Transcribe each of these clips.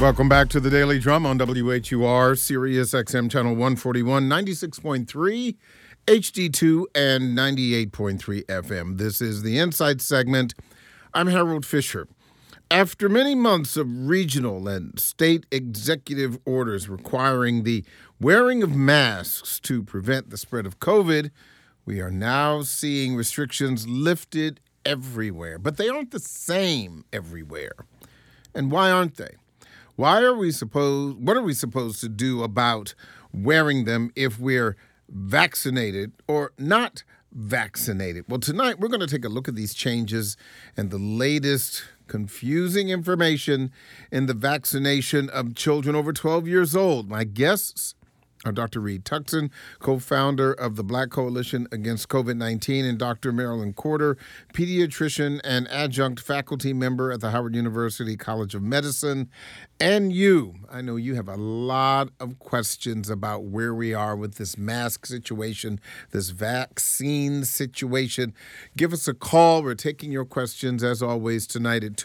Welcome back to the Daily Drum on WHUR, Sirius XM Channel 141, 96.3, HD2, and 98.3 FM. This is the Insight segment. I'm Harold Fisher. After many months of regional and state executive orders requiring the wearing of masks to prevent the spread of COVID, we are now seeing restrictions lifted everywhere. But they aren't the same everywhere. And why aren't they? What are we supposed to do about wearing them if we're vaccinated or not vaccinated? Well, tonight we're going to take a look at these changes and the latest confusing information in the vaccination of children over 12 years old. My guests are Dr. Reed Tuckson, co-founder of the Black Coalition Against COVID-19, and Dr. Marilyn Corder, pediatrician and adjunct faculty member at the Howard University College of Medicine. And I know you have a lot of questions about where we are with this mask situation, this vaccine situation. Give us a call. We're taking your questions, as always, tonight at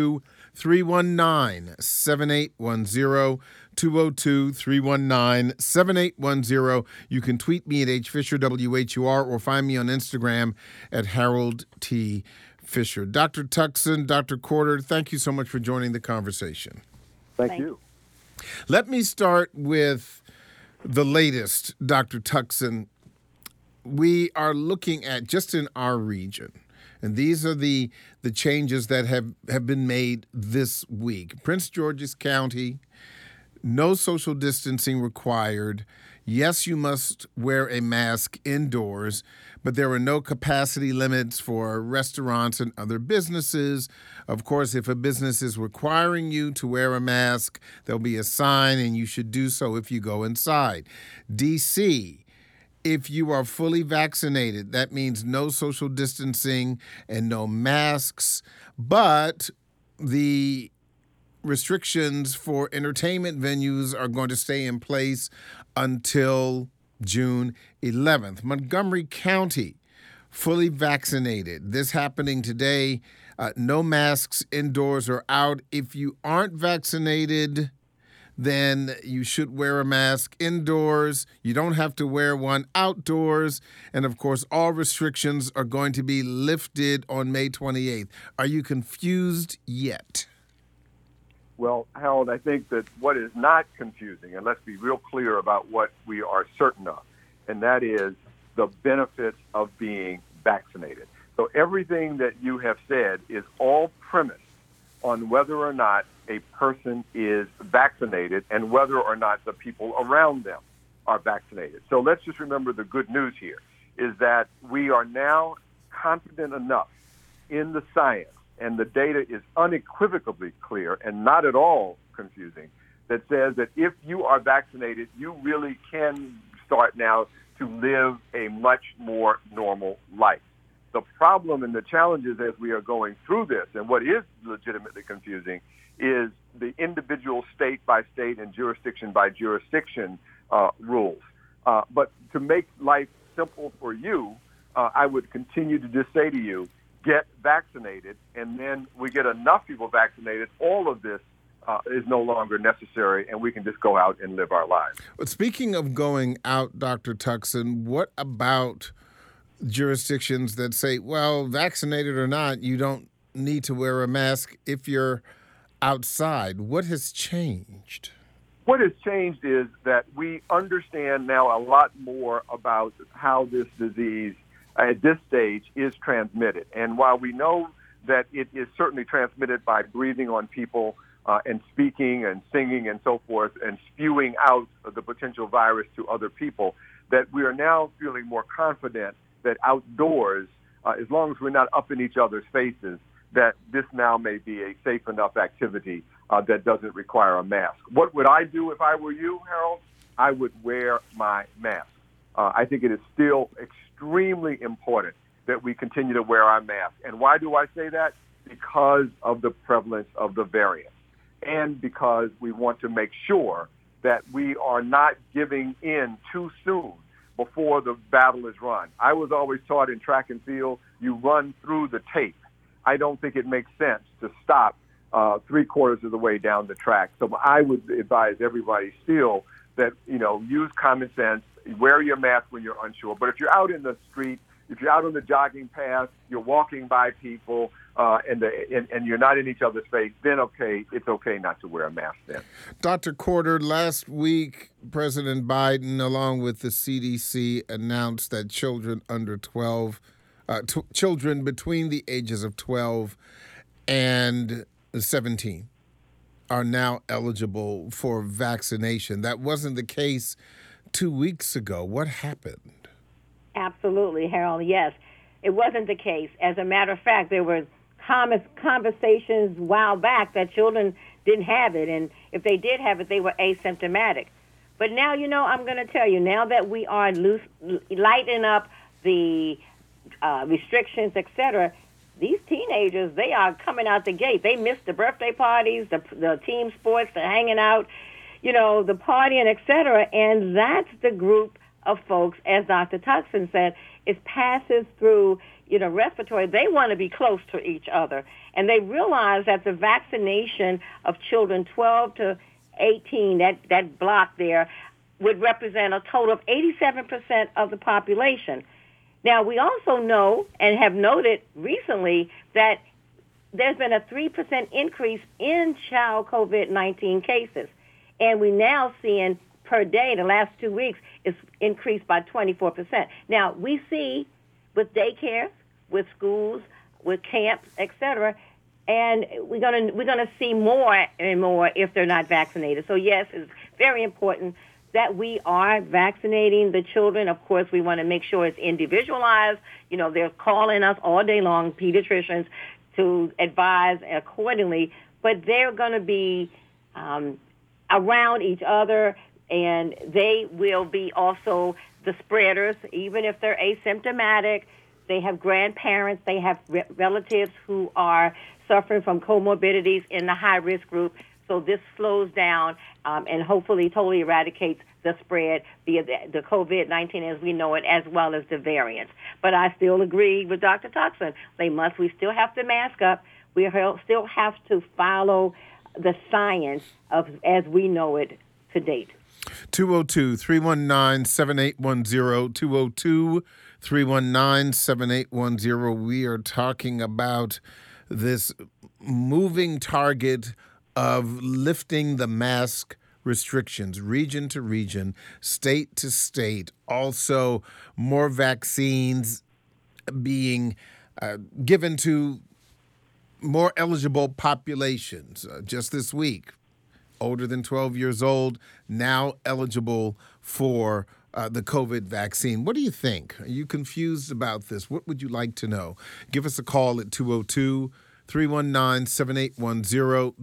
202-319-7810. 202-319-7810. You can tweet me at HFisherWHUR or find me on Instagram at Harold T. Fisher. Dr. Tuckson, Dr. Corder, thank you so much for joining the conversation. Thank you. Let me start with the latest, Dr. Tuckson. We are looking at, just in our region, and these are the changes that have been made this week. Prince George's County, no social distancing required. Yes, you must wear a mask indoors, but there are no capacity limits for restaurants and other businesses. Of course, if a business is requiring you to wear a mask, there'll be a sign, and you should do so if you go inside. D.C., if you are fully vaccinated, that means no social distancing and no masks, but the restrictions for entertainment venues are going to stay in place until June 11th. Montgomery County, fully vaccinated. This happening today. No masks indoors or out. If you aren't vaccinated, then you should wear a mask indoors. You don't have to wear one outdoors. And of course, all restrictions are going to be lifted on May 28th. Are you confused yet? Well, Harold, I think that what is not confusing, and let's be real clear about what we are certain of, and that is the benefits of being vaccinated. So everything that you have said is all premised on whether or not a person is vaccinated and whether or not the people around them are vaccinated. So let's just remember the good news here is that we are now confident enough in the science, and the data is unequivocally clear and not at all confusing, that says that if you are vaccinated, you really can start now to live a much more normal life. The problem and the challenges as we are going through this, and what is legitimately confusing, is the individual state by state and jurisdiction by jurisdiction rules. But to make life simple for you, I would continue to just say to you, get vaccinated, and then we get enough people vaccinated, all of this is no longer necessary, and we can just go out and live our lives. But speaking of going out, Dr. Tuckson, what about jurisdictions that say, well, vaccinated or not, you don't need to wear a mask if you're outside? What has changed? What has changed is that we understand now a lot more about how this disease at this stage is transmitted. And while we know that it is certainly transmitted by breathing on people and speaking and singing and so forth and spewing out the potential virus to other people, that we are now feeling more confident that outdoors, as long as we're not up in each other's faces, that this now may be a safe enough activity that doesn't require a mask. What would I do if I were you, Harold? I would wear my mask. I think it is still extremely important that we continue to wear our mask. And why do I say that? Because of the prevalence of the variant and because we want to make sure that we are not giving in too soon before the battle is run. I was always taught in track and field, you run through the tape. I don't think it makes sense to stop 3/4 of the way down the track. So I would advise everybody still that, use common sense, wear your mask when you're unsure. But if you're out in the street, if you're out on the jogging path, you're walking by people, and you're not in each other's face, then it's okay not to wear a mask then. Dr. Corder, last week, President Biden, along with the CDC, announced that children under 12, children between the ages of 12 and 17 are now eligible for vaccination. That wasn't the case 2 weeks ago. What happened? Absolutely, Harold. Yes, it wasn't the case. As a matter of fact, there were conversations a while back that children didn't have it, and if they did have it, they were asymptomatic. But now, I'm going to tell you, now that we are lightening up the restrictions, etc., these teenagers, they are coming out the gate. They missed the birthday parties, the team sports, the hanging out, the partying, etc., and that's the group of folks, as Dr. Tuckson said, is passes through, respiratory. They want to be close to each other. And they realize that the vaccination of children 12 to 18, that block there, would represent a total of 87% of the population. Now, we also know and have noted recently that there's been a 3% increase in child COVID-19 cases. And we're now seeing per day, the last 2 weeks, is increased by 24%. Now, we see with daycare, with schools, with camps, etc., and we're gonna see more and more if they're not vaccinated. So yes, it's very important that we are vaccinating the children. Of course, we want to make sure it's individualized. They're calling us all day long, pediatricians, to advise accordingly. But they're going to be around each other, and they will be also the spreaders, even if they're asymptomatic. They have grandparents, they have relatives who are suffering from comorbidities in the high-risk group. So this slows down and hopefully totally eradicates the spread via the COVID-19 as we know it, as well as the variants. But I still agree with Dr. Tuckson. We still have to mask up. We still have to follow the science as we know it to date. 202-319-7810, 202-319-7810. We are talking about this moving target of lifting the mask restrictions, region to region, state to state. Also, more vaccines being given to more eligible populations. Just this week, older than 12 years old, now eligible for the COVID vaccine. What do you think? Are you confused about this? What would you like to know? Give us a call at 202-319-7810,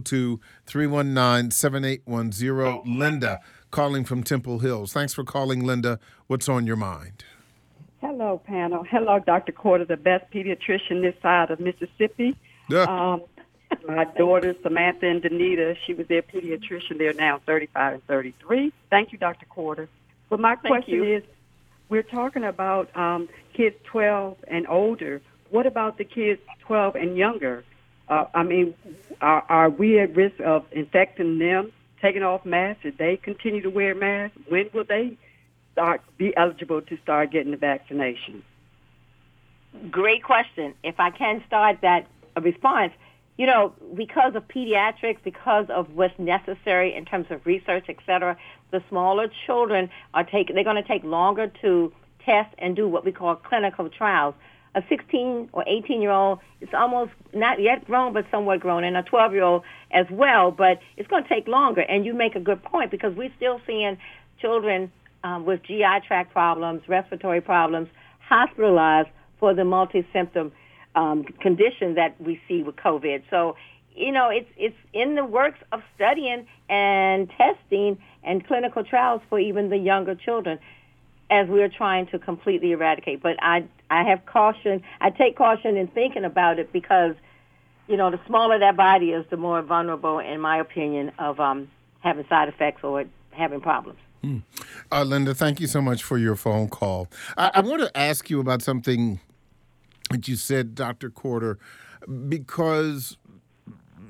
202-319-7810. Linda, calling from Temple Hills. Thanks for calling, Linda. What's on your mind? Hello, panel. Hello, Dr. Corder, the best pediatrician this side of Mississippi. My daughters, Samantha and Danita, she was their pediatrician. They're now 35 and 33. Thank you, Dr. Corder. But my question is, we're talking about kids 12 and older. What about the kids 12 and younger? Are we at risk of infecting them, taking off masks? If they continue to wear masks, when will they be eligible to start getting the vaccination? Great question. If I can start that response, because of pediatrics, because of what's necessary in terms of research, et cetera, the smaller children they're going to take longer to test and do what we call clinical trials. A 16 or 18-year-old is almost not yet grown, but somewhat grown, and a 12-year-old as well, but it's going to take longer. And you make a good point, because we're still seeing children with GI tract problems, respiratory problems, hospitalized for the multi-symptom condition that we see with COVID. So, it's in the works of studying and testing and clinical trials for even the younger children as we're trying to completely eradicate. But I have caution. I take caution in thinking about it because, the smaller that body is, the more vulnerable, in my opinion, of having side effects or having problems. Linda, thank you so much for your phone call. I want to ask you about something that you said, Dr. Corder, because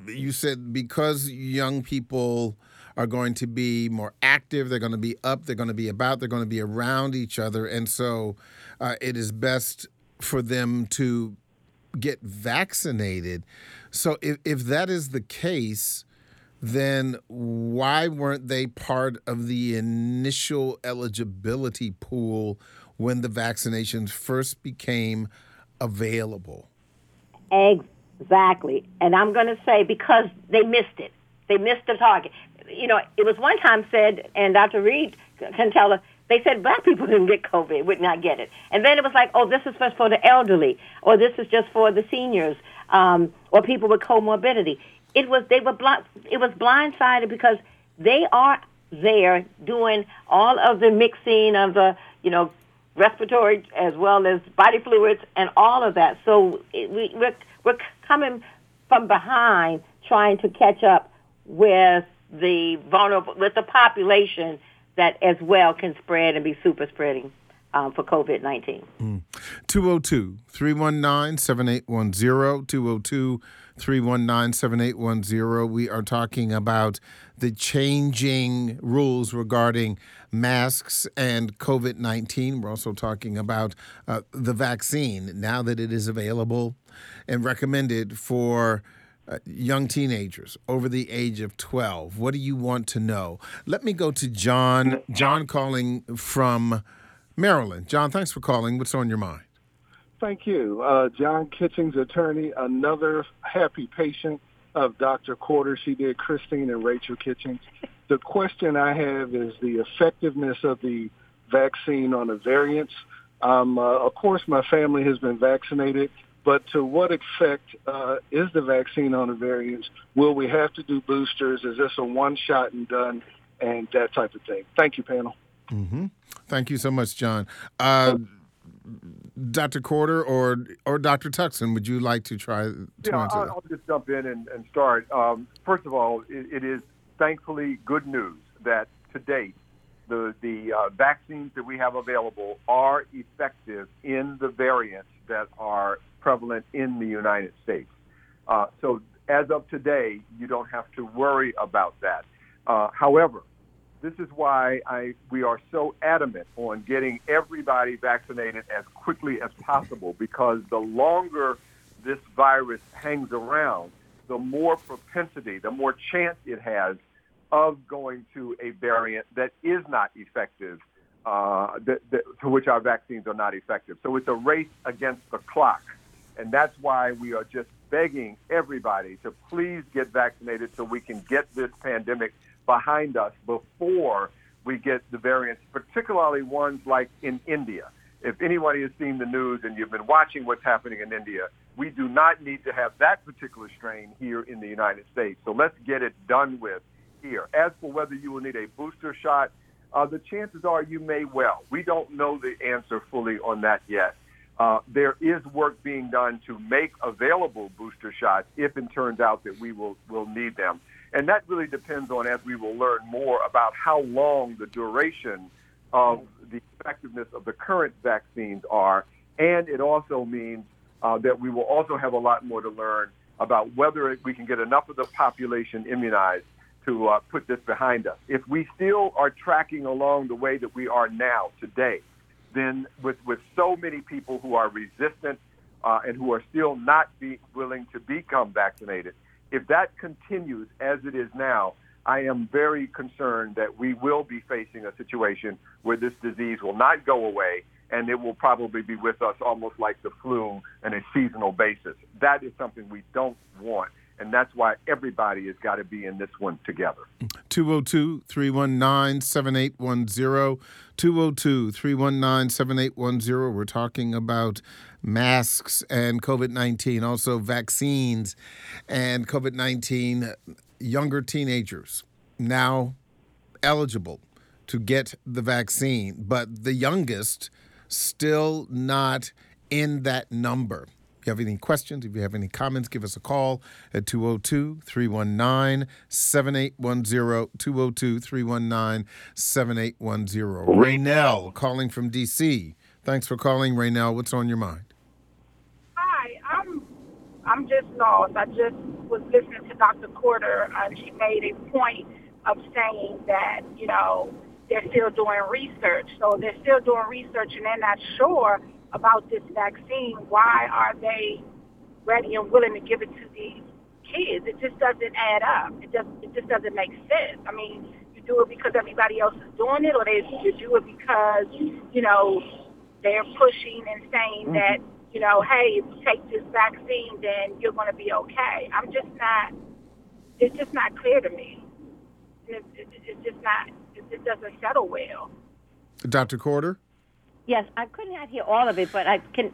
you said because young people are going to be more active, they're going to be up, they're going to be about, they're going to be around each other. And so it is best for them to get vaccinated. So if that is the case, then why weren't they part of the initial eligibility pool when the vaccinations first became available? Exactly. And I'm going to say because they missed it. They missed the target. You know, it was one time said, and Dr. Reed can tell us, they said black people didn't get COVID, would not get it. And then it was like, oh, this is just for the elderly, or this is just for the seniors, or people with comorbidity. It was blindsided because they are there doing all of the mixing of the, respiratory as well as body fluids and all of that. So we're coming from behind trying to catch up with the vulnerable, with the population that as well can spread and be super spreading for COVID-19. 202-319-7810, 202-319-7810. We are talking about the changing rules regarding masks and COVID-19. We're also talking about the vaccine now that it is available and recommended for young teenagers over the age of 12. What do you want to know? Let me go to John. John calling from Maryland. John, thanks for calling. What's on your mind? Thank you. John Kitchings, attorney, another happy patient of Dr. Corder. She did Christine and Rachel Kitchings. The question I have is the effectiveness of the vaccine on the variants. Of course, my family has been vaccinated. But to what effect is the vaccine on the variants? Will we have to do boosters? Is this a one-shot and done and that type of thing? Thank you, panel. Mm-hmm. Thank you so much, John. Dr. Corder or Dr. Tuckson, would you like to try to answer that? I'll just jump in and start. First of all, it is thankfully good news that to date, the vaccines that we have available are effective in the variants that are prevalent in the United States. So as of today, you don't have to worry about that. However, this is why we are so adamant on getting everybody vaccinated as quickly as possible, because the longer this virus hangs around, the more propensity, the more chance it has of going to a variant that is not effective, to which our vaccines are not effective. So it's a race against the clock. And that's why we are just begging everybody to please get vaccinated so we can get this pandemic behind us before we get the variants, particularly ones like in India. If anybody has seen the news and you've been watching what's happening in India, we do not need to have that particular strain here in the United States. So let's get it done with here. As for whether you will need a booster shot, the chances are you may well. We don't know the answer fully on that yet. There is work being done to make available booster shots if it turns out that we will need them. And that really depends on, as we will learn more, about how long the duration of the effectiveness of the current vaccines are. And it also means that we will also have a lot more to learn about whether we can get enough of the population immunized to put this behind us. If we still are tracking along the way that we are now today, then with so many people who are resistant and who are still not willing to become vaccinated, if that continues as it is now, I am very concerned that we will be facing a situation where this disease will not go away, and it will probably be with us almost like the flu on a seasonal basis. That is something we don't want. And that's why everybody has got to be in this one together. 202-319-7810, 202-319-7810. We're talking about masks and COVID-19, also vaccines and COVID-19. Younger teenagers now eligible to get the vaccine, but the youngest still not in that number. If you have any questions, if you have any comments, give us a call at 202-319-7810, 202-319-7810. Raynell calling from D.C. Thanks for calling, Raynell. What's on your mind? Hi, I'm just lost. I just was listening to Dr. Porter, and she made a point of saying that, they're still doing research. So they're still doing research, and they're not sure about this vaccine. Why are they ready and willing to give it to these kids? It just doesn't add up. It just doesn't make sense. I mean, you do it because everybody else is doing it, or you do it because, they're pushing and saying that, hey, if you take this vaccine, then you're going to be okay. It's just not clear to me. It's just not, it doesn't settle well. Dr. Corder? Yes, I could not hear all of it, but I can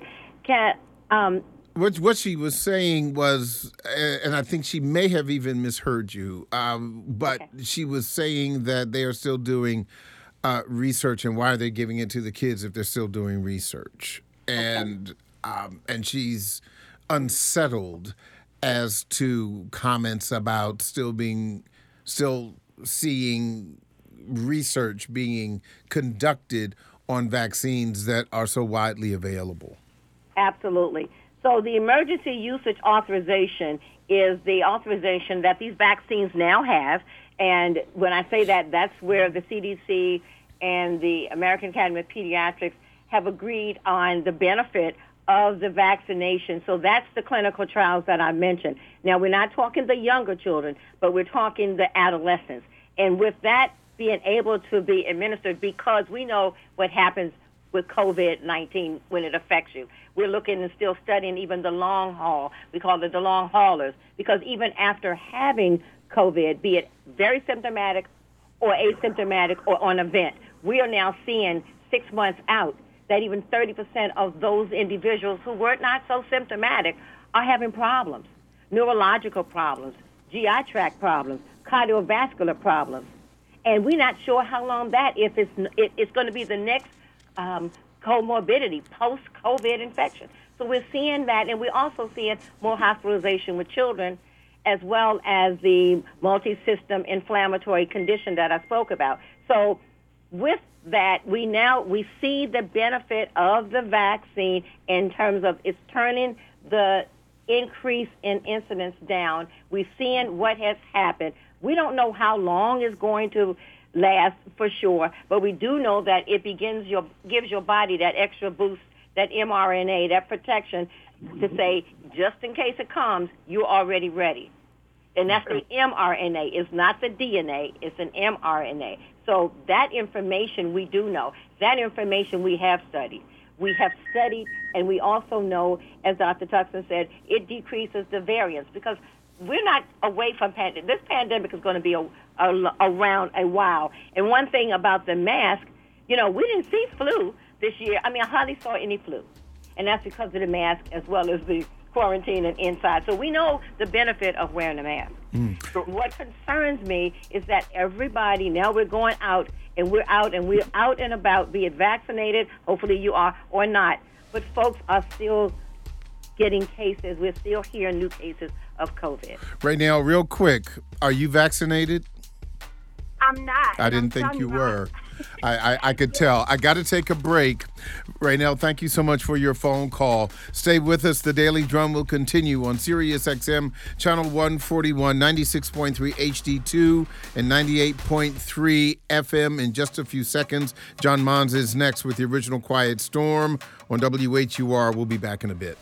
What she was saying was, and I think she may have even misheard you, but okay. She was saying that they are still doing research, and why are they giving it to the kids if they're still doing research? And and she's unsettled as to comments about still seeing research being conducted on vaccines that are so widely available. Absolutely. So the emergency usage authorization is the authorization that these vaccines now have. And when I say that, that's where the CDC and the American Academy of Pediatrics have agreed on the benefit of the vaccination. So that's the clinical trials that I mentioned. Now, we're not talking the younger children, but we're talking the adolescents. And with that being able to be administered, because we know what happens with COVID-19 when it affects you. We're looking and still studying even the long haul. We call it the long haulers, because even after having COVID, be it very symptomatic or asymptomatic or on a vent, we are now seeing 6 months out that even 30% of those individuals who were not so symptomatic are having problems, neurological problems, GI tract problems, cardiovascular problems. And we're not sure how long that, if it's going to be the next comorbidity, post-COVID infection. So we're seeing that, and we're also seeing more hospitalization with children, as well as the multi-system inflammatory condition that I spoke about. So with that, we see the benefit of the vaccine in terms of it's turning the increase in incidence down. We're seeing what has happened. We don't know how long it's going to last for sure, but we do know that it gives your body that extra boost, that mRNA, that protection to say, just in case it comes, you're already ready. And that's the mRNA. It's not the DNA. It's an mRNA. So that information we do know. That information we have studied. We have studied, and we also know, as Dr. Tuckson said, it decreases the variants, because we're not away from pandemic. This pandemic is going to be around a while. And one thing about the mask, we didn't see flu this year. I mean, I hardly saw any flu. And that's because of the mask as well as the quarantine and inside. So we know the benefit of wearing a mask. So what concerns me is that everybody, now we're going out and we're out and about, be it vaccinated, hopefully you are, or not. But folks are still getting cases. We're still hearing new cases of COVID. Right now, real quick, are you vaccinated? I'm not. I didn't think you were. I could tell. I got to take a break. Raynell, thank you so much for your phone call. Stay with us. The Daily Drum will continue on Sirius XM, Channel 141, 96.3 HD2, and 98.3 FM. In just a few seconds, John Mons is next with the original Quiet Storm on WHUR. We'll be back in a bit.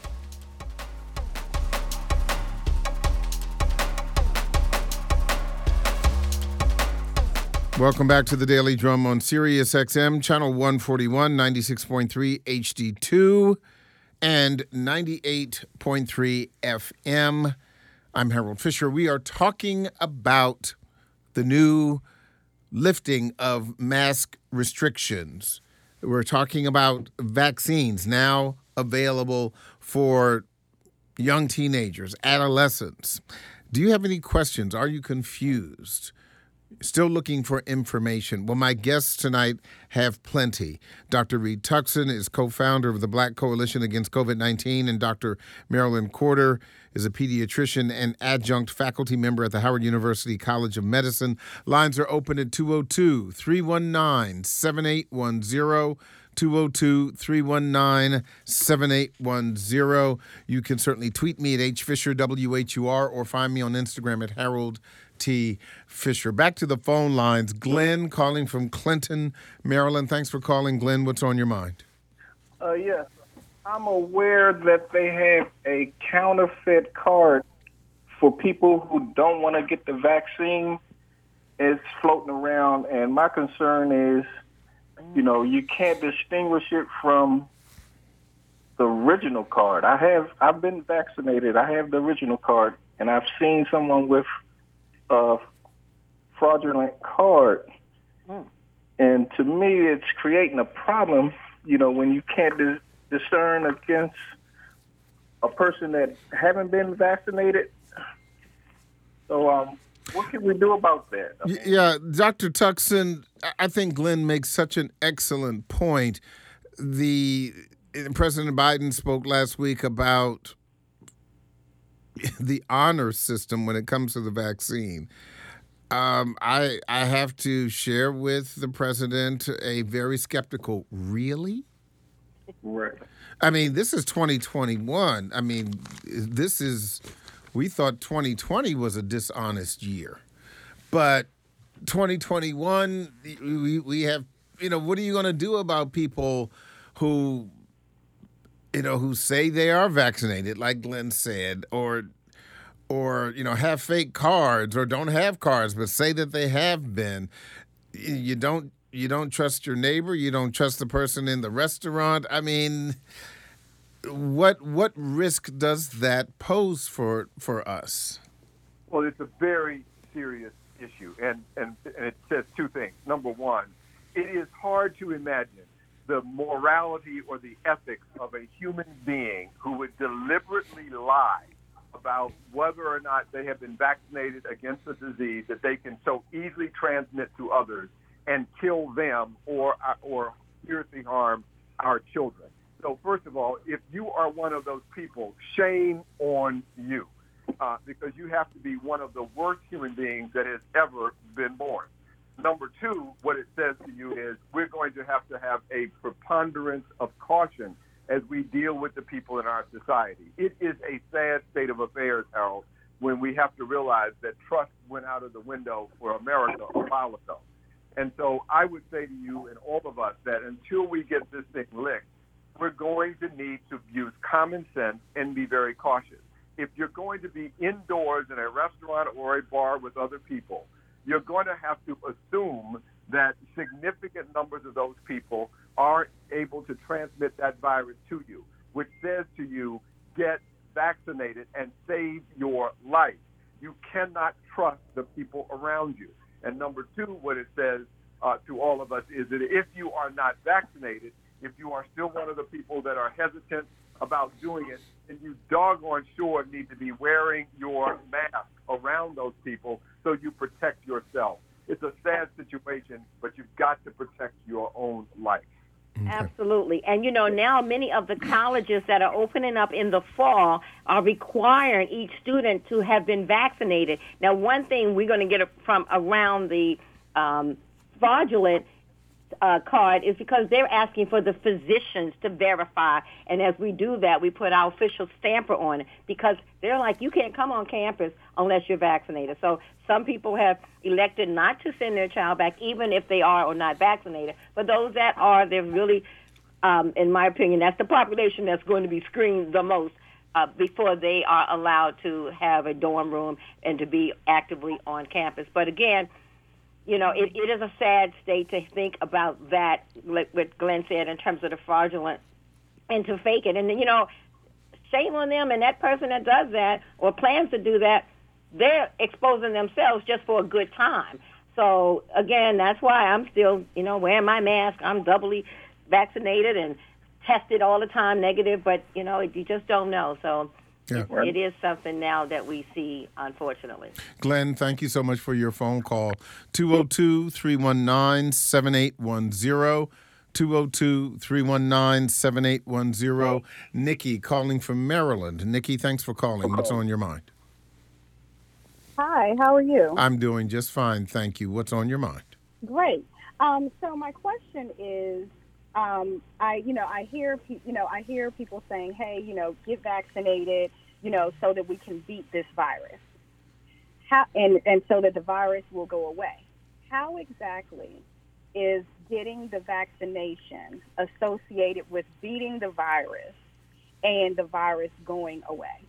Welcome back to the Daily Drum on Sirius XM, Channel 141, 96.3 HD2, and 98.3 FM. I'm Harold Fisher. We are talking about the new lifting of mask restrictions. We're talking about vaccines now available for young teenagers, adolescents. Do you have any questions? Are you confused? Still looking for information? Well, my guests tonight have plenty. Dr. Reed Tuckson is co-founder of the Black Coalition Against COVID-19, and Dr. Marilyn Corder is a pediatrician and adjunct faculty member at the Howard University College of Medicine. Lines are open at 202-319-7810, 202-319-7810. You can certainly tweet me at HFisherWHUR or find me on Instagram at Harold T. Fisher. Back to the phone lines. Glenn calling from Clinton, Maryland. Thanks for calling, Glenn. What's on your mind? Yes. I'm aware that they have a counterfeit card for people who don't want to get the vaccine. It's floating around, and my concern is, you can't distinguish it from the original card. I've been vaccinated. I have the original card, and I've seen someone with a fraudulent card. And to me, it's creating a problem, when you can't discern against a person that haven't been vaccinated. So what can we do about that? Yeah, Dr. Tuckson, I think Glenn makes such an excellent point. President Biden spoke last week about the honor system when it comes to the vaccine. I have to share with the president a very skeptical, really? Right. I mean, this is 2021. I mean, we thought 2020 was a dishonest year. But 2021, we have, what are you going to do about people who say they are vaccinated, like Glenn said, or have fake cards or don't have cards, but say that they have been. You don't trust your neighbor. You don't trust the person in the restaurant. I mean, what risk does that pose for us? Well, it's a very serious issue, and it says two things. Number one, it is hard to imagine the morality or the ethics of a human being who would deliberately lie about whether or not they have been vaccinated against a disease that they can so easily transmit to others and kill them or seriously harm our children. So first of all, if you are one of those people, shame on you, because you have to be one of the worst human beings that has ever been born. Number two, what it says to you is we're going to have a preponderance of caution as we deal with the people in our society. It is a sad state of affairs, Harold, when we have to realize that trust went out of the window for America a while ago. And so I would say to you and all of us that until we get this thing licked, we're going to need to use common sense and be very cautious. If you're going to be indoors in a restaurant or a bar with other people, you're going to have to assume that significant numbers of those people are able to transmit that virus to you, which says to you, get vaccinated and save your life. You cannot trust the people around you. And number two, what it says to all of us is that if you are not vaccinated, if you are still one of the people that are hesitant about doing it, then you doggone sure need to be wearing your mask around those people so you protect yourself. It's a sad situation, but you've got to protect your own life. Okay. Absolutely. And, now many of the colleges that are opening up in the fall are requiring each student to have been vaccinated. Now, one thing we're going to get from around the fraudulent card is because they're asking for the physicians to verify. And as we do that, we put our official stamper on it because they're like, you can't come on campus unless you're vaccinated. So some people have elected not to send their child back, even if they are or not vaccinated. But those that are, they're really, in my opinion, that's the population that's going to be screened the most before they are allowed to have a dorm room and to be actively on campus. But again, it is a sad state to think about that, like what Glenn said, in terms of the fraudulent and to fake it. And, shame on them, and that person that does that or plans to do that, they're exposing themselves just for a good time. So, again, that's why I'm still, wearing my mask. I'm doubly vaccinated and tested all the time negative, but, you just don't know. So yeah. It is something now that we see, unfortunately. Glenn, thank you so much for your phone call. 202-319-7810. 202-319-7810. Nikki calling from Maryland. Nikki, thanks for calling. What's on your mind? Hi, how are you? I'm doing just fine, thank you. What's on your mind? Great. So my question is, I hear people saying, hey, get vaccinated, so that we can beat this virus. And so that the virus will go away. How exactly is getting the vaccination associated with beating the virus and the virus going away?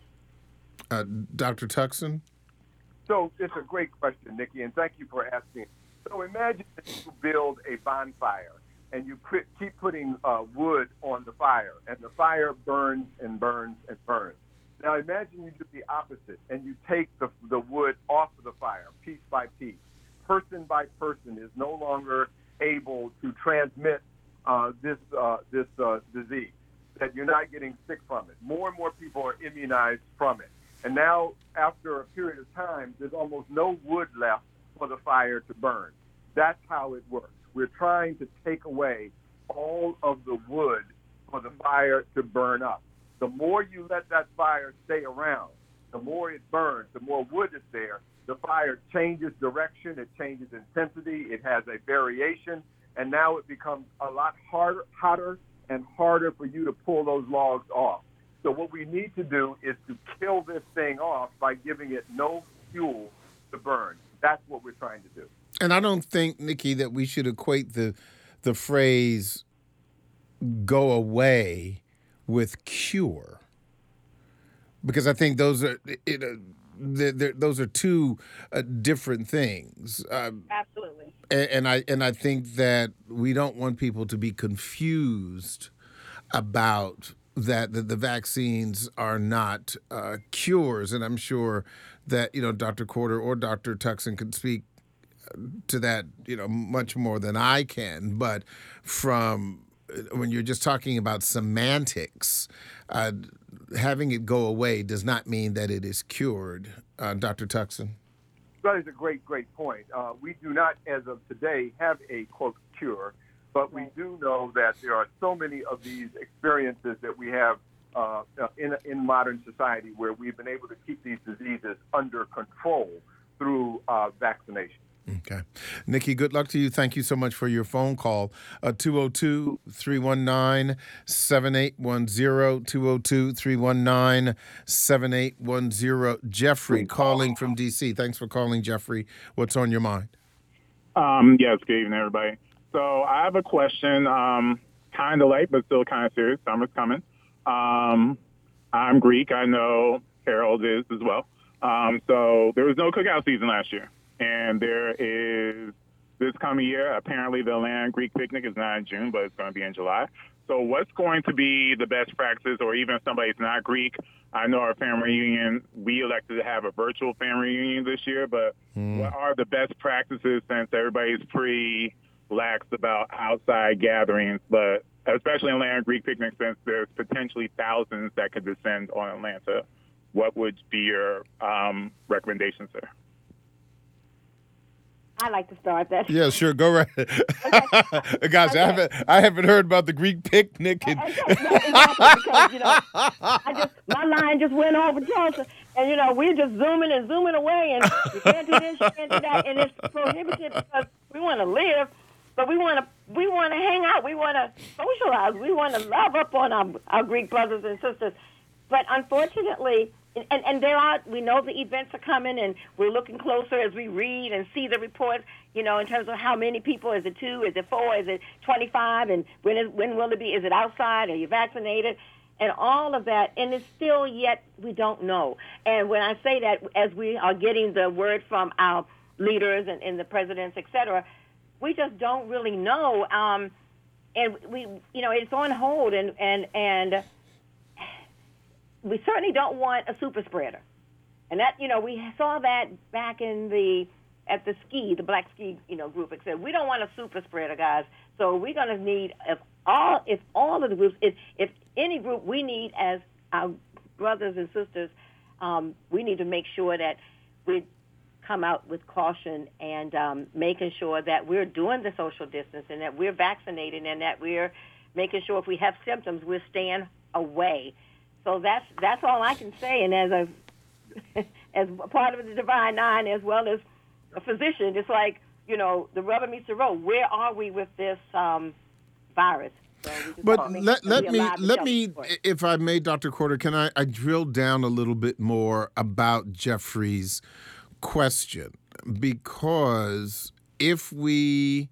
Dr. Tuckson? So it's a great question, Nikki, and thank you for asking. So imagine that you build a bonfire and you keep putting wood on the fire, and the fire burns and burns and burns. Now imagine you do the opposite, and you take the wood off of the fire, piece by piece. Person by person is no longer able to transmit this disease, that you're not getting sick from it. More and more people are immunized from it. And now, after a period of time, there's almost no wood left for the fire to burn. That's how it works. We're trying to take away all of the wood for the fire to burn up. The more you let that fire stay around, the more it burns, the more wood is there. The fire changes direction, it changes intensity, it has a variation, and now it becomes a lot hotter and harder for you to pull those logs off. So what we need to do is to kill this thing off by giving it no fuel to burn. That's what we're trying to do. And I don't think, Nikki, that we should equate the phrase go away with cure, because I think those are those are two different things. Absolutely. And I think that we don't want people to be confused about that the vaccines are not cures. And I'm sure that, Dr. Corder or Dr. Tuckson could speak to that, much more than I can. But from when you're just talking about semantics, having it go away does not mean that it is cured. Dr. Tuckson? That is a great point. We do not, as of today, have a, quote, cure, but we do know that there are so many of these experiences that we have in modern society where we've been able to keep these diseases under control through vaccination. Okay. Nikki, good luck to you. Thank you so much for your phone call. 202-319-7810, 202-319-7810. Jeffrey calling from D.C. Thanks for calling, Jeffrey. What's on your mind? Yes, good evening, everybody. So I have a question, kind of late, but still kind of serious. Summer's coming. I'm Greek. I know Harold is as well. So there was no cookout season last year. And there is this coming year, apparently the Land Greek picnic is not in June, but it's going to be in July. So what's going to be the best practices, or even if somebody's not Greek? I know our family reunion, we elected to have a virtual family reunion this year, but what are the best practices since everybody's pretty lax about outside gatherings, but especially in Land Greek picnic, since there's potentially thousands that could descend on Atlanta? What would be your recommendations there? I'd like to start that. Yeah, sure. Go right ahead. Okay. Gosh, okay. I haven't heard about the Greek picnic. Exactly, because, my line just went over Tulsa, and, we're just zooming away, and you can't do this, you can't do that, and it's prohibited because we want to live, but we want to hang out, we want to socialize, we want to love up on our Greek brothers and sisters. But unfortunately, and we know the events are coming, and we're looking closer as we read and see the reports, in terms of how many people, is it 2, is it 4, is it 25, and when will it be, is it outside, are you vaccinated, and all of that, and it's still yet we don't know. And when I say that, as we are getting the word from our leaders and the presidents, et cetera, we just don't really know, and we, it's on hold, and we certainly don't want a super spreader. And that, we saw that back at the Black Ski, group. It said, we don't want a super spreader, guys. So we're going to need, if all of the groups, if any group we need as our brothers and sisters, we need to make sure that we come out with caution and making sure that we're doing the social distance and that we're vaccinated and that we're making sure if we have symptoms, we're staying away. So that's all I can say. And as a part of the Divine Nine, as well as a physician, it's like, the rubber meets the road. Where are we with this virus. So but let me, if I may, Dr. Corder, can I drill down a little bit more about Jeffrey's question? Because if we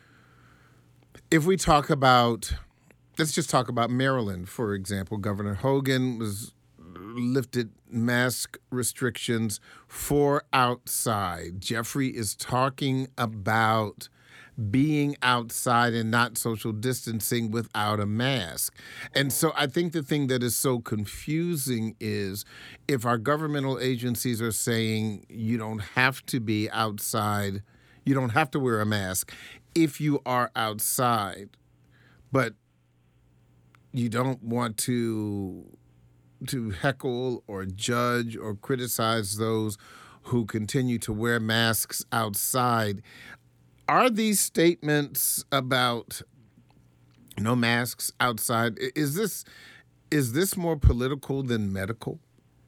talk about, let's just talk about Maryland, for example. Governor Hogan lifted mask restrictions for outside. Jeffrey is talking about being outside and not social distancing without a mask. And so I think the thing that is so confusing is if our governmental agencies are saying you don't have to be outside, you don't have to wear a mask if you are outside, but you don't want to heckle or judge or criticize those who continue to wear masks outside. Are these statements about no masks outside, is this more political than medical?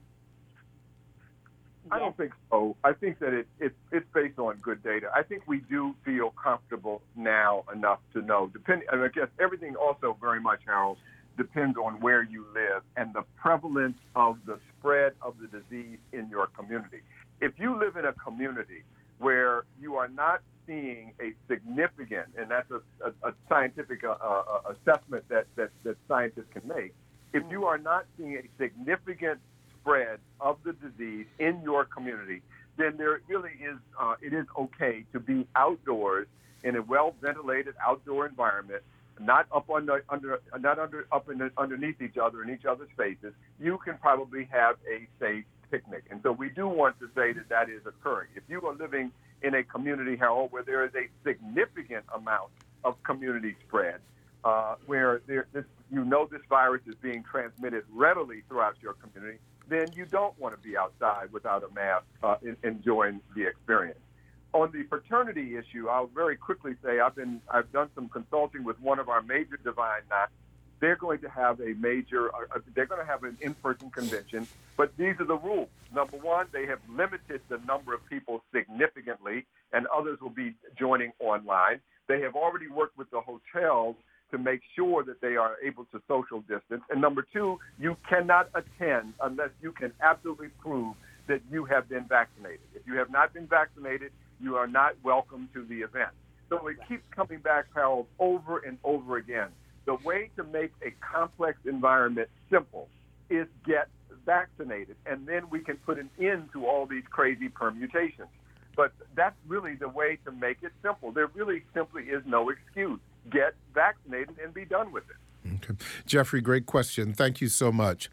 I don't think so. I think that it's based on good data. I think we do feel comfortable now enough to know. And I guess everything also very much, Harold, depends on where you live and the prevalence of the spread of the disease in your community. If you live in a community where you are not seeing a significant, and that's a scientific assessment that scientists can make, if you are not seeing a significant spread of the disease in your community, then there really is, it is okay to be outdoors in a well-ventilated outdoor environment, not up underneath each other in each other's faces. You can probably have a safe picnic. And so we do want to say that is occurring. If you are living in a community, Harold, where there is a significant amount of community spread, where this virus is being transmitted readily throughout your community, then you don't want to be outside without a mask enjoying the experience. On the fraternity issue, I'll very quickly say I've done some consulting with one of our major divine knots. They're going to have an in-person convention, but these are the rules. Number one, they have limited the number of people significantly, and others will be joining online. They have already worked with the hotels to make sure that they are able to social distance. And number two, you cannot attend unless you can absolutely prove that you have been vaccinated. If you have not been vaccinated, you are not welcome to the event. So it keeps coming back, Harold, over and over again. The way to make a complex environment simple is get vaccinated, and then we can put an end to all these crazy permutations. But that's really the way to make it simple. There really simply is no excuse. Get vaccinated and be done with it. Okay. Jeffrey, great question. Thank you so much.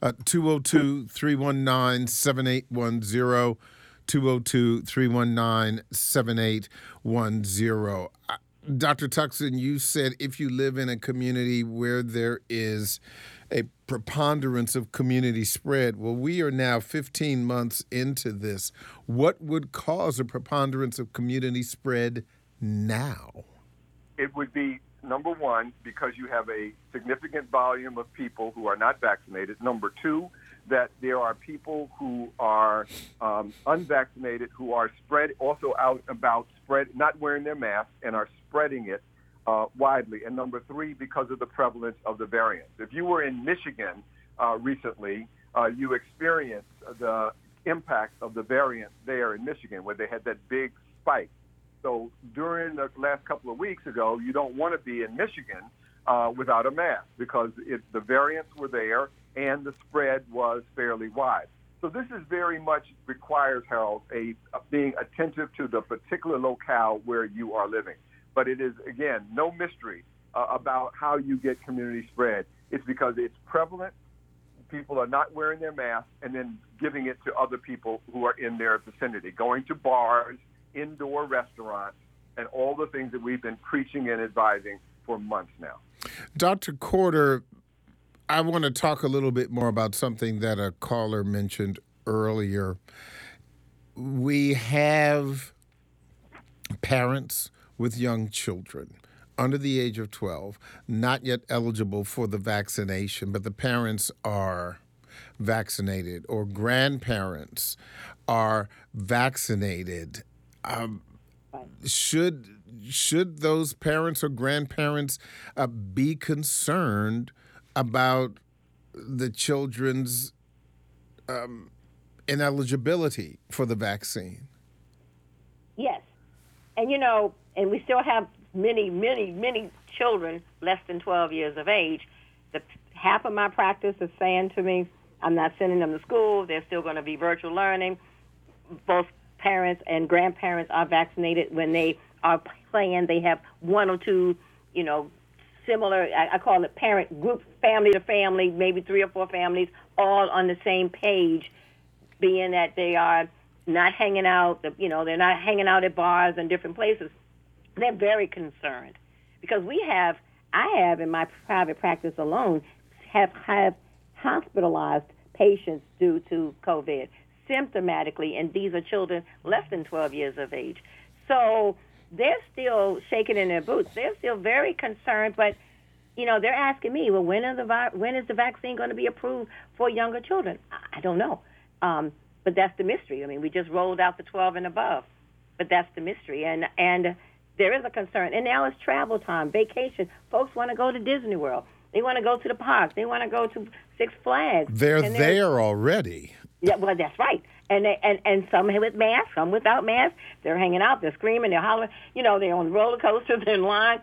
202-319-7810, 202-319-7810. Dr. Tuckson, you said if you live in a community where there is a preponderance of community spread, well, we are now 15 months into this. What would cause a preponderance of community spread now? It would be, number one, because you have a significant volume of people who are not vaccinated. Number two, that there are people who are unvaccinated who are not wearing their masks and are spreading it widely. And number three, because of the prevalence of the variants. If you were in Michigan recently, you experienced the impact of the variant there in Michigan, where they had that big spike. So during the last couple of weeks ago, you don't want to be in Michigan without a mask because the variants were there and the spread was fairly wide. So this is very much requires, Harold, being attentive to the particular locale where you are living. But it is, again, no mystery about how you get community spread. It's because it's prevalent, people are not wearing their masks, and then giving it to other people who are in their vicinity, going to bars, indoor restaurants, and all the things that we've been preaching and advising for months now. Dr. Corder, I want to talk a little bit more about something that a caller mentioned earlier. We have parents with young children under the age of 12, not yet eligible for the vaccination, but the parents are vaccinated, or grandparents are vaccinated. Should should those parents or grandparents be concerned about the children's ineligibility for the vaccine? Yes. And, and we still have many, many, many children less than 12 years of age. Half of my practice is saying to me, I'm not sending them to school. They're still going to be virtual learning. Both parents and grandparents are vaccinated. When they are playing, they have one or two, similar, I call it parent group, family to family, maybe 3 or 4 families, all on the same page, being that they are not hanging out, they're not hanging out at bars and different places. They're very concerned because I have in my private practice alone, have hospitalized patients due to COVID symptomatically, and these are children less than 12 years of age. So they're still shaking in their boots. They're still very concerned, but they're asking me, well, when is the vaccine going to be approved for younger children? I don't know, but that's the mystery. I mean, we just rolled out the 12 and above, but that's the mystery, and there is a concern. And now it's travel time, vacation. Folks want to go to Disney World. They want to go to the parks. They want to go to Six Flags. They're there already. Yeah, well, that's right. And some with masks, some without masks. They're hanging out. They're screaming. They're hollering. They're on roller coasters. They're in line.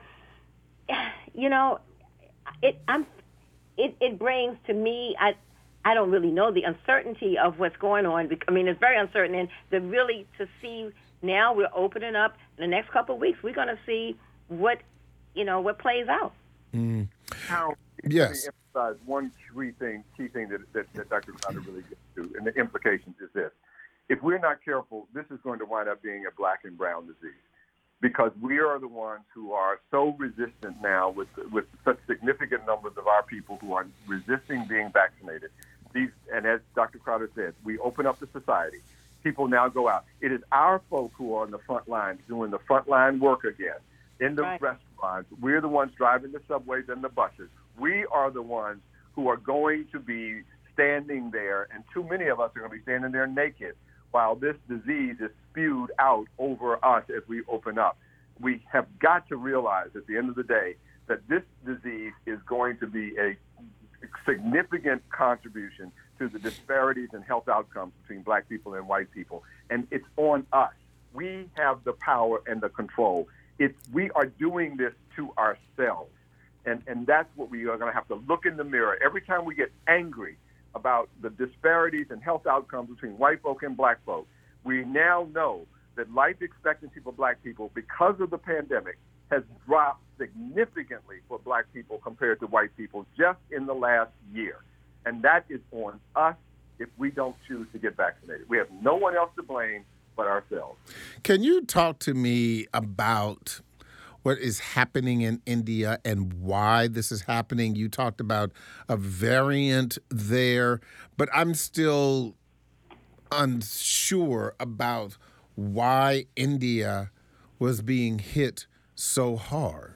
It brings to me. I don't really know the uncertainty of what's going on. I mean, it's very uncertain, and to see now we're opening up in the next couple of weeks. We're going to see what plays out. Mm. How? Yes. Emphasize one key thing that Dr. Crowder really gets to, and the implications is this: if we're not careful, this is going to wind up being a black and brown disease, because we are the ones who are so resistant now with such significant numbers of our people who are resisting being vaccinated. And as Dr. Crowder said, we open up the society. People now go out. It is our folk who are on the front lines doing the frontline work again. In the restaurants, we're the ones driving the subways and the buses. We are the ones who are going to be standing there, and too many of us are going to be standing there naked while this disease is spewed out over us as we open up. We have got to realize at the end of the day that this disease is going to be a significant contribution to the disparities in health outcomes between black people and white people. And it's on us. We have the power and the control. We are doing this to ourselves. And that's what we are going to have to look in the mirror. Every time we get angry about the disparities in health outcomes between white folk and black folk, we now know that life expectancy for black people, because of the pandemic, has dropped significantly for black people compared to white people just in the last year. And that is on us if we don't choose to get vaccinated. We have no one else to blame but ourselves. Can you talk to me about what is happening in India and why this is happening? You talked about a variant there, but I'm still unsure about why India was being hit so hard.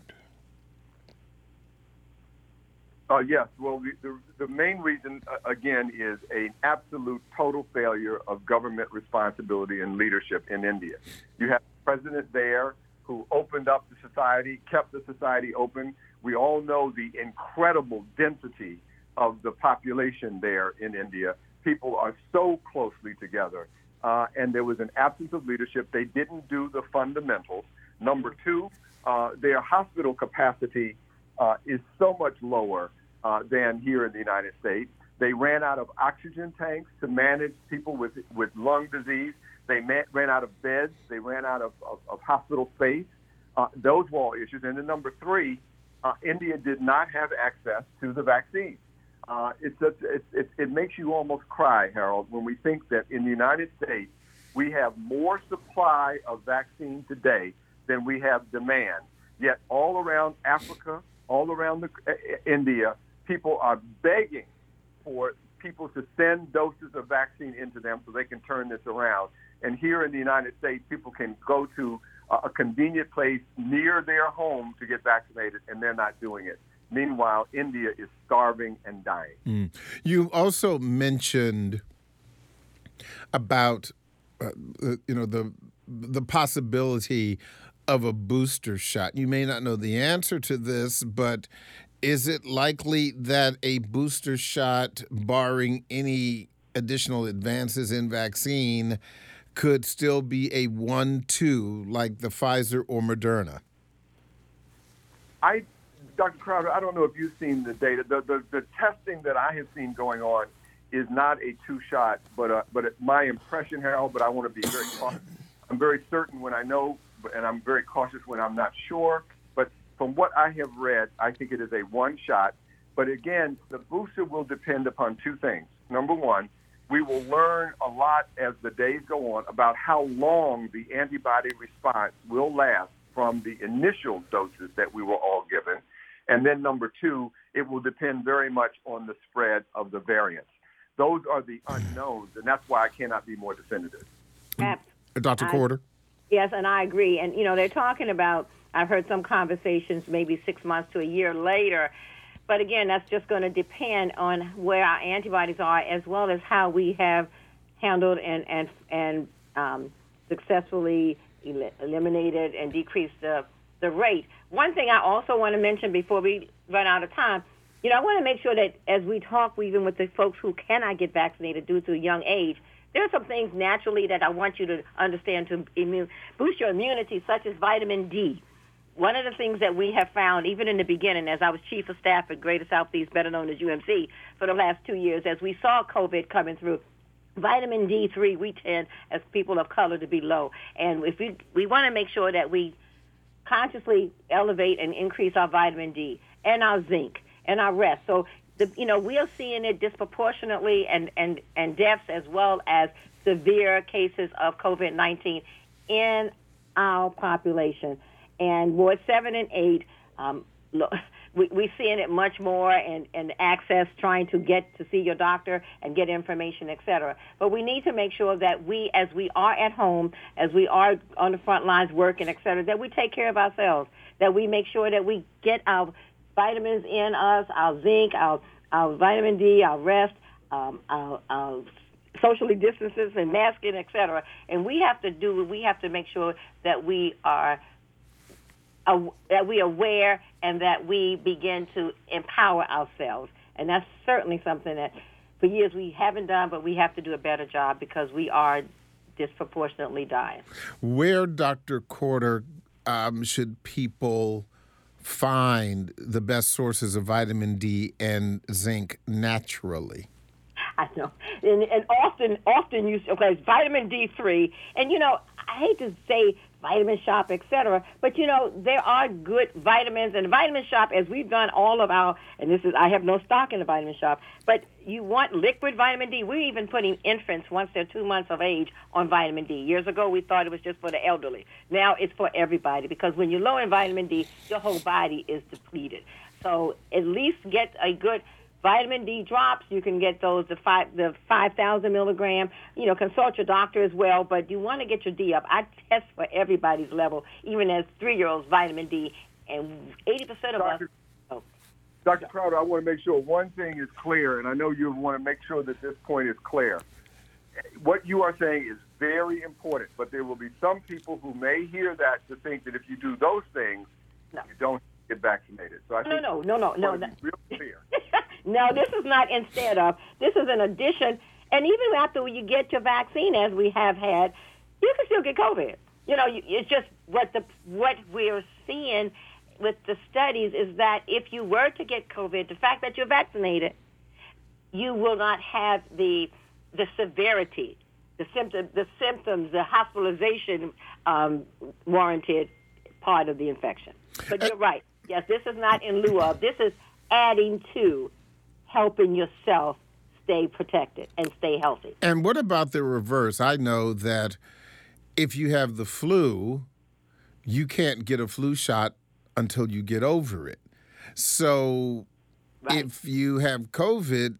Yes. Well, the main reason, again, is an absolute total failure of government responsibility and leadership in India. You have the president there who opened up the society, kept the society open. We all know the incredible density of the population there in India. People are so closely together. And there was an absence of leadership. They didn't do the fundamentals. Number two, their hospital capacity is so much lower than here in the United States. They ran out of oxygen tanks to manage people with lung disease. They ran out of beds. They ran out of hospital space. Those were all issues. And then number three, India did not have access to the vaccine. It makes you almost cry, Harold, when we think that in the United States, we have more supply of vaccine today than we have demand. Yet all around Africa, all around India, people are begging for people to send doses of vaccine into them so they can turn this around. And here in the United States, people can go to a convenient place near their home to get vaccinated, and they're not doing it. Meanwhile, India is starving and dying. Mm. You also mentioned about the possibility of a booster shot? You may not know the answer to this, but is it likely that a booster shot, barring any additional advances in vaccine, could still be a 1-2 like the Pfizer or Moderna? Dr. Crowder, I don't know if you've seen the data. The testing that I have seen going on is not a 2-shot, but my impression, Harold, but I want to be very cautious. I'm very certain when I know, and I'm very cautious when I'm not sure. But from what I have read, I think it is a 1-shot. But again, the booster will depend upon 2 things. Number one, we will learn a lot as the days go on about how long the antibody response will last from the initial doses that we were all given. And then number 2, it will depend very much on the spread of the variants. Those are the unknowns, and that's why I cannot be more definitive. Dr. Corder? Yes, and I agree. And, they're talking about, I've heard some conversations maybe 6 months to a year later. But again, that's just going to depend on where our antibodies are, as well as how we have handled and successfully eliminated and decreased the rate. One thing I also want to mention before we run out of time, I want to make sure that as we talk, even with the folks who cannot get vaccinated due to a young age, there are some things naturally that I want you to understand to boost your immunity, such as vitamin D. One of the things that we have found, even in the beginning, as I was chief of staff at Greater Southeast, better known as UMC, for the last 2 years, as we saw COVID coming through, vitamin D3, we tend, as people of color, to be low. And if we want to make sure that we consciously elevate and increase our vitamin D and our zinc and our rest. So, we are seeing it disproportionately and deaths as well as severe cases of COVID-19 in our population. And Ward 7 and 8, we're seeing it much more and access, trying to get to see your doctor and get information, et cetera. But we need to make sure that we, as we are at home, as we are on the front lines working, et cetera, that we take care of ourselves, that we make sure that we get our vitamins in us, our zinc, our vitamin D, our rest, our socially distances and masking, et cetera. And we have to make sure that we are aware and that we begin to empower ourselves. And that's certainly something that for years we haven't done, but we have to do a better job because we are disproportionately dying. Where, Dr. Corder, should people find the best sources of vitamin D and zinc naturally? I know. And often you, okay, it's vitamin D3. And, I hate to say Vitamin Shop, et cetera, but, there are good vitamins. And Vitamin Shop, as we've done all of our, and I have no stock in the Vitamin Shop, but you want liquid vitamin D. We're even putting infants, once they're 2 months of age, on vitamin D. Years ago, we thought it was just for the elderly. Now it's for everybody because when you're low in vitamin D, your whole body is depleted. So at least get a good vitamin D drops. You can get those, the 5,000 milligram. Consult your doctor as well, but you want to get your D up. I test for everybody's level, even as 3-year-olds, vitamin D, and 80% of us. Dr. Crowder, I want to make sure one thing is clear, and I know you want to make sure that this point is clear. What you are saying is very important, but there will be some people who may hear that to think that if you do those things, you don't get vaccinated. So I think no. Real clear. No, this is not instead of. This is an addition. And even after you get your vaccine, as we have had, you can still get COVID. It's just what we're seeing with the studies is that if you were to get COVID, the fact that you're vaccinated, you will not have the severity, the symptoms, the hospitalization warranted part of the infection. But you're right. Yes, this is not in lieu of. This is adding to helping yourself stay protected and stay healthy. And what about the reverse? I know that if you have the flu, you can't get a flu shot until you get over it. So if you have COVID,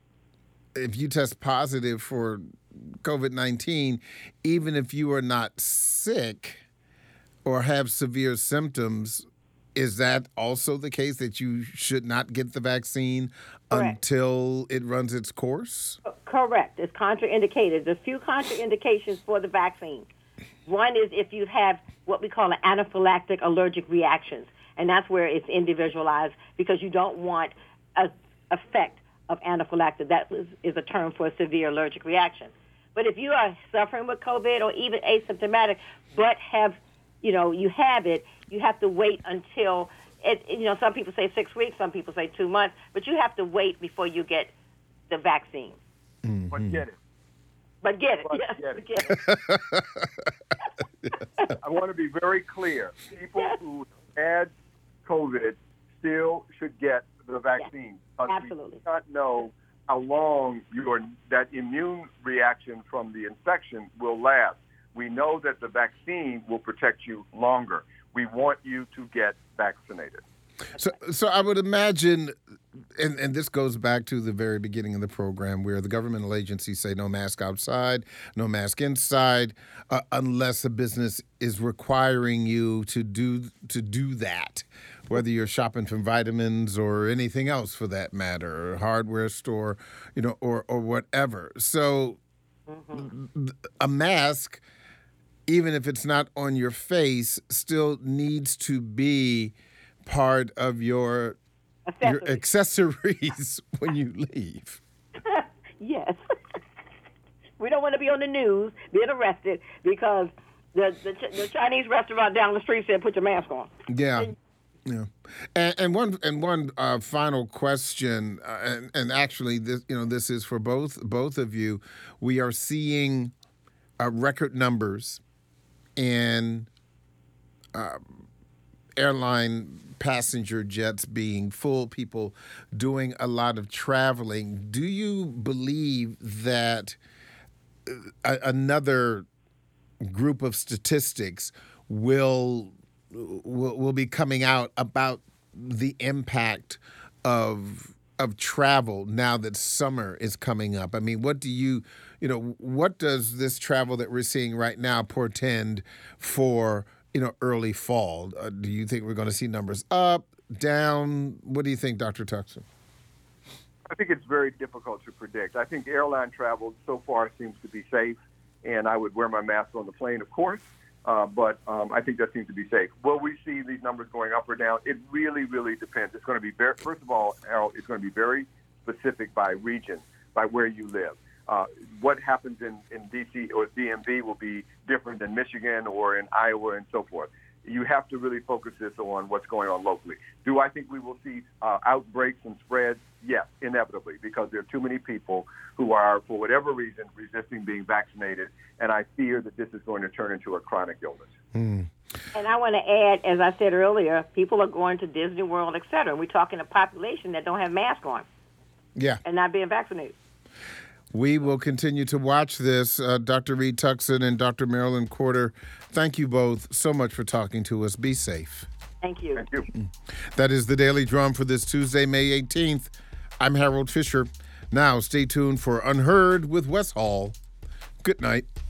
if you test positive for COVID-19, even if you are not sick or have severe symptoms, is that also the case that you should not get the vaccine until it runs its course? Correct. It's contraindicated. There's a few contraindications for the vaccine. One is if you have what we call an anaphylactic allergic reactions, and that's where it's individualized because you don't want an effect of anaphylactic. That is a term for a severe allergic reaction. But if you are suffering with COVID or even asymptomatic, but have, you have it, you have to wait until, some people say 6 weeks, some people say 2 months, but you have to wait before you get the vaccine. Mm-hmm. But get it. But get it. I want to be very clear. People who had COVID still should get the vaccine. Yes, absolutely. We do not know how long that immune reaction from the infection will last. We know that the vaccine will protect you longer. We want you to get vaccinated. So I would imagine, and this goes back to the very beginning of the program where the governmental agencies say no mask outside, no mask inside, unless a business is requiring you to do that, whether you're shopping for vitamins or anything else for that matter, or hardware store, or whatever. So a mask, even if it's not on your face, still needs to be part of your accessories when you leave. Yes. We don't want to be on the news being arrested because the Chinese restaurant down the street said put your mask on. Yeah. Yeah, and one final question, and actually this is for both of you. We are seeing record numbers in airline passenger jets being full, people doing a lot of traveling. Do you believe that another group of statistics will be coming out about the impact of travel now that summer is coming up? I mean, what does this travel that we're seeing right now portend for early fall? Do you think we're going to see numbers up, down? What do you think, Dr. Tuckson? I think it's very difficult to predict. I think airline travel so far seems to be safe, and I would wear my mask on the plane, of course, but I think that seems to be safe. Will we see these numbers going up or down? It really, really depends. It's going to be first of all, Harold, it's going to be very specific by region, by where you live. What happens in D.C. or DMV will be different than Michigan or in Iowa and so forth. You have to really focus this on what's going on locally. Do I think we will see outbreaks and spreads? Yes, inevitably, because there are too many people who are, for whatever reason, resisting being vaccinated, and I fear that this is going to turn into a chronic illness. Mm. And I want to add, as I said earlier, people are going to Disney World, et cetera. We're talking a population that don't have masks on. Yeah. And not being vaccinated. We will continue to watch this. Dr. Reed Tuckson and Dr. Marilyn Corder, thank you both so much for talking to us. Be safe. Thank you. Thank you. That is the Daily Drum for this Tuesday, May 18th. I'm Harold Fisher. Now stay tuned for Unheard with Wes Hall. Good night.